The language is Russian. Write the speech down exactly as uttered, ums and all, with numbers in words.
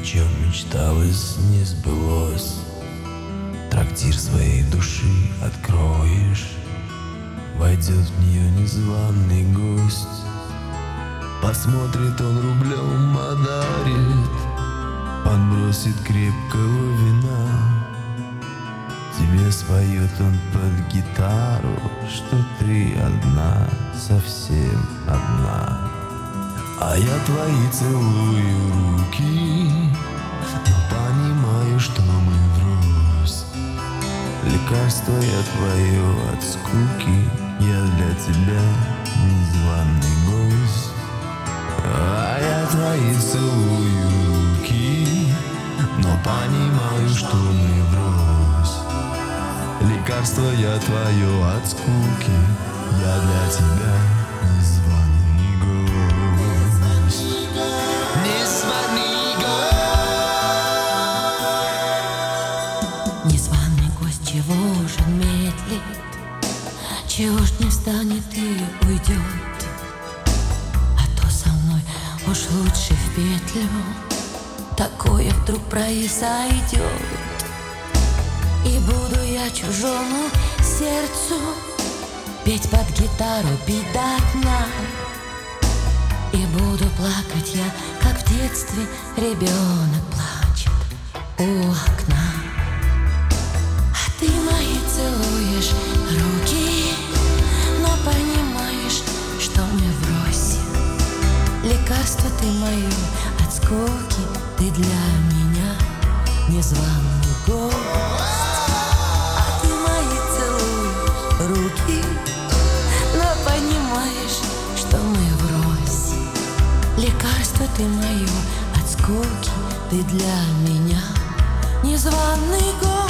о чем мечталось, не сбылось. Трактир своей души откроешь, войдет в нее незваный гость. Посмотрит он рублем, одарит, подбросит крепкого вина. Тебе споет он под гитару, что ты одна, совсем одна. А я твои целую руки, но понимаю, что мы врозь. Лекарство я твое от скуки, я для тебя незваный гость. А я твои целую руки, но понимаю, что мы врозь. Лекарство я твое от скуки, я для тебя незваный гость. Незваный гость. Незваный гость, чего ж он медлит? Чего ж не встанет и уйдет? А то со мной уж лучше в петлю такое вдруг произойдет. И буду я чужому сердцу петь под гитару, бить до дна. И буду плакать я, как в детстве ребенок плачет у окна. А ты мои целуешь руки, но понимаешь, что мы врозь. Лекарство ты мое от скуки, ты для меня незваный гость. Руки, но понимаешь, что мы врозь. Лекарство ты мое от скуки, ты для меня незваный гость.